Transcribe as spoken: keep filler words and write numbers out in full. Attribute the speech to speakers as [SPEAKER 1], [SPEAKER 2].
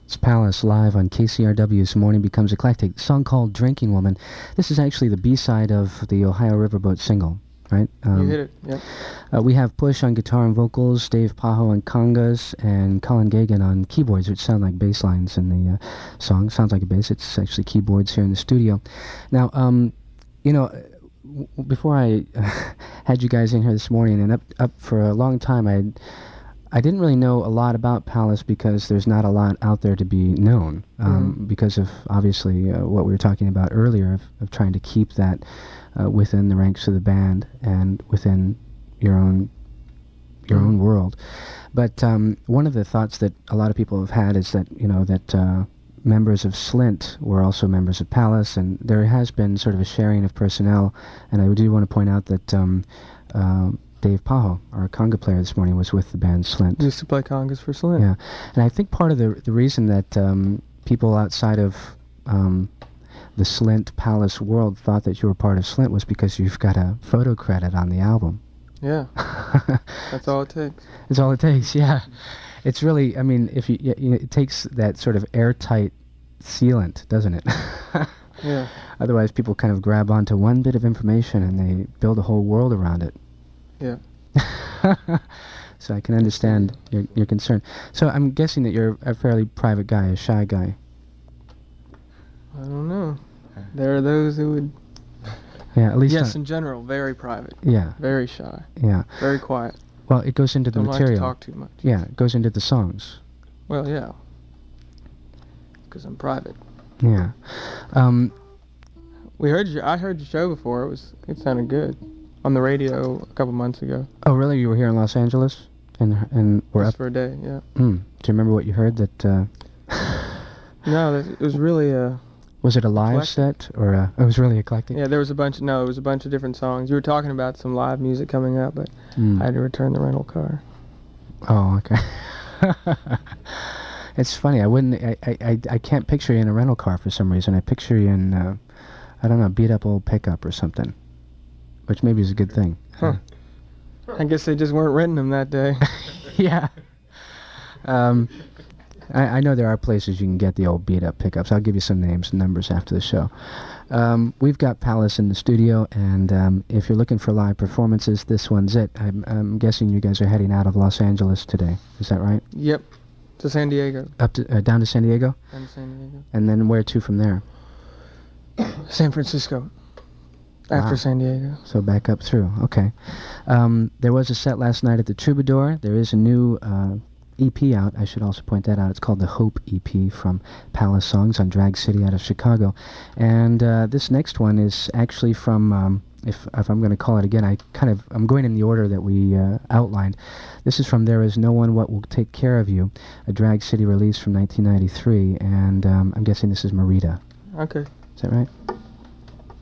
[SPEAKER 1] It's Palace live on K C R W's Morning Becomes Eclectic. A song called Drinking Woman. This is actually the B-side of the Ohio Riverboat single, right?
[SPEAKER 2] Um, you hit it, yep.
[SPEAKER 1] Uh, we have Push on guitar and vocals, Dave Pajo on congas, and Colin Gagan on keyboards, which sound like bass lines in the uh, song. Sounds like a bass. It's actually keyboards here in the studio. Now, um, you know, w- before I uh, had you guys in here this morning, and up, up for a long time, I I didn't really know a lot about Palace because there's not a lot out there to be known, um, mm-hmm. because of, obviously, uh, what we were talking about earlier, of, of trying to keep that uh, within the ranks of the band and within your own your mm-hmm. own world. But um, one of the thoughts that a lot of people have had is that, you know, that uh, members of Slint were also members of Palace, and there has been sort of a sharing of personnel, and I do want to point out that um, uh, Dave Pajo, our conga player this morning, was with the band Slint.
[SPEAKER 2] He used to play congas for Slint.
[SPEAKER 1] Yeah, and I think part of the the reason that um, people outside of um, the Slint Palace world thought that you were part of Slint was because you've got a photo credit on the album.
[SPEAKER 2] Yeah, that's all it takes.
[SPEAKER 1] That's all it takes. Yeah, it's really. I mean, if you, you know, it takes that sort of airtight sealant, doesn't it?
[SPEAKER 2] Yeah.
[SPEAKER 1] Otherwise, people kind of grab onto one bit of information and they build a whole world around it.
[SPEAKER 2] Yeah.
[SPEAKER 1] So I can understand your your concern. So I'm guessing that you're a fairly private guy, a shy guy.
[SPEAKER 2] I don't know. There are those who would.
[SPEAKER 1] Yeah, at least.
[SPEAKER 2] Yes, in general, very private.
[SPEAKER 1] Yeah.
[SPEAKER 2] Very shy.
[SPEAKER 1] Yeah.
[SPEAKER 2] Very quiet.
[SPEAKER 1] Well, it goes into the
[SPEAKER 2] don't
[SPEAKER 1] material.
[SPEAKER 2] Don't like to talk too much.
[SPEAKER 1] Yeah, it goes into the songs.
[SPEAKER 2] Well, yeah. Because I'm private.
[SPEAKER 1] Yeah. Um.
[SPEAKER 2] We heard you. I heard your show before. It was. It sounded good. On the radio a couple months ago.
[SPEAKER 1] Oh, really? You were here in Los Angeles, and and we're
[SPEAKER 2] Just
[SPEAKER 1] up
[SPEAKER 2] for a day. Yeah.
[SPEAKER 1] Hmm. Do you remember what you heard? That. Uh,
[SPEAKER 2] no, it was really a.
[SPEAKER 1] Was it a live
[SPEAKER 2] eclectic.
[SPEAKER 1] set or a, it was really eclectic?
[SPEAKER 2] Yeah, there was a bunch. No, it was a bunch of different songs. You were talking about some live music coming up, but
[SPEAKER 1] mm.
[SPEAKER 2] I had to return the rental car.
[SPEAKER 1] Oh, okay. It's funny. I wouldn't. I, I. I can't picture you in a rental car for some reason. I picture you in. Uh, I don't know, beat up old pickup or something. Which maybe is a good thing.
[SPEAKER 2] Huh. I guess they just weren't renting them that day.
[SPEAKER 1] Yeah. Um, I, I know there are places you can get the old beat-up pickups. I'll give you some names and numbers after the show. Um, we've got Palace in the studio, and um, if you're looking for live performances, this one's it. I'm, I'm guessing you guys are heading out of Los Angeles today. Is that right?
[SPEAKER 2] Yep. To San Diego.
[SPEAKER 1] Up to uh, down to San Diego?
[SPEAKER 2] Down to San Diego.
[SPEAKER 1] And then where to from there?
[SPEAKER 2] San Francisco. After
[SPEAKER 1] wow.
[SPEAKER 2] San Diego.
[SPEAKER 1] So back up through. Okay. Um, there was a set last night at the Troubadour. There is a new uh, E P out. I should also point that out. It's called the Hope E P from Palace Songs on Drag City out of Chicago. And uh, this next one is actually from, um, if, if I'm going to call it again, I kind of, I'm going in the order that we uh, outlined. This is from There Is No One What Will Take Care of You, a Drag City release from nineteen ninety-three. And um, I'm guessing this is Marita.
[SPEAKER 2] Okay.
[SPEAKER 1] Is that right?